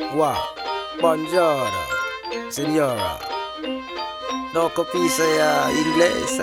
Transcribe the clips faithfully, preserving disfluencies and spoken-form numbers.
Wow, buongiorno, signora. No capisce uh, inglese?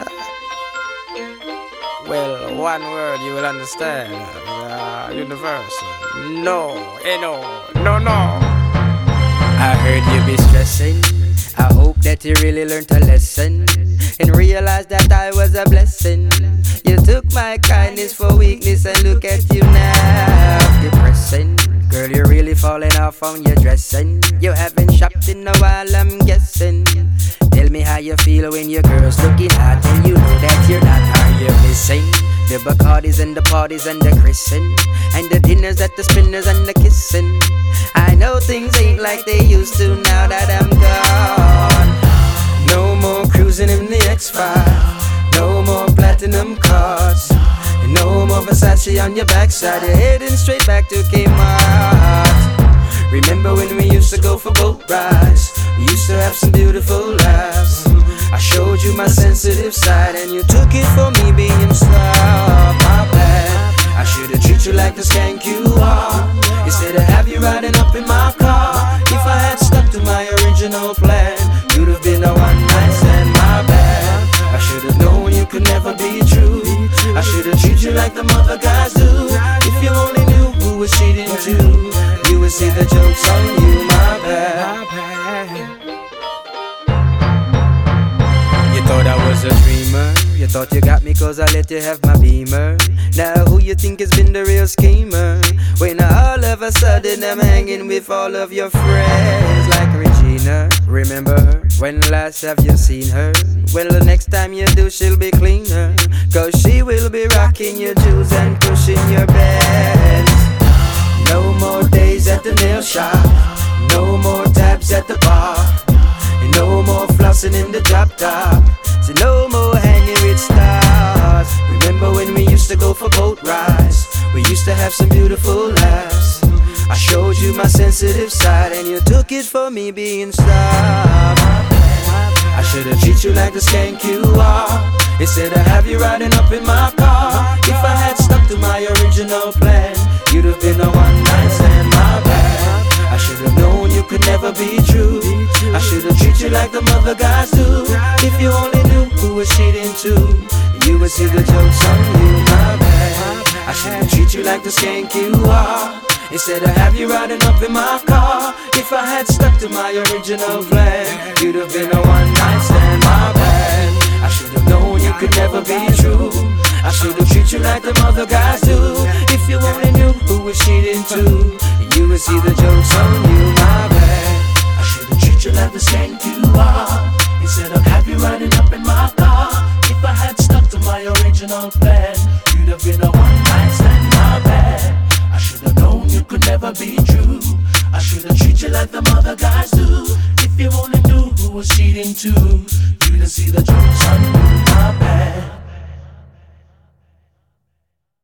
Well, one word you will understand. Uh, universal. No, eh no, no, no. I heard you be stressing. I hope that you really learned a lesson and realized that I was a blessing. You took my kindness for weakness and look at you now, depressing. Girl, you're really falling off on your dressing. You haven't shopped in a while, I'm guessing. Tell me how you feel when your girl's looking hot and you know that you're not. Are you missing the Bacardis and the parties and the kissing and the dinners at the spinners and the kissing? I know things ain't like they used to now that I'm gone. No more cruising in the X five, no more platinum cards, no more Versace on your backside. You're heading straight back to Kmart. Remember when we used to go for boat rides? We used to have some beautiful laughs. I showed you my sensitive side and you took it for me being star. My bad, I should've treated you like the skank you are, instead of have you riding up in my car. If I had stuck to my original plan, you'd have been a one night stand. My bad, I should've known you could never be true. I should've treated you like the other guys do. If you only knew who was cheating too, you would see the jokes on you. My bad. You thought I was a dreamer. You thought you got me cause I let you have my Beamer. Now who you think has been the real schemer? When all of a sudden I'm hanging with all of your friends like Regina. Remember her? When last have you seen her? Well, the next time you do she'll be cleaner, cause she will be rocking your jewels and pushing your bands. No more days at the nail shop, no more tabs at the bar, and no more flossing in the drop top. So no more hanging with stars. Remember when we used to go for boat rides? We used to have some beautiful laughs. I showed you my sensitive side and you took it for me being star. I should've treated you like the skank you are, instead of have you riding up in my car. If I had stuck to my original plan, you'd have been a one night stand. My bad, I should've known you could never be true. I should've treated you like the other guys do. If you only knew who was cheating too, you would see the jokes on you. My bad, I should've treated you like the skank you are, instead of have you riding up in my car. If I had stuck to my original plan, you'd have been a one night stand. My bad, I should've known you could never be true. I should've treated you like the other guys do. If you only knew who was cheating too, you would see the jokes on you. My bad, I should've treated you like the skank you are, instead of have you riding up in my car. If I had stuck to my original plan, you'd have been a one night stand. My bad, I should've known you could never be true. I should've treated you like the other guys do. If you only knew who was cheating too, you'd see the jokes on you.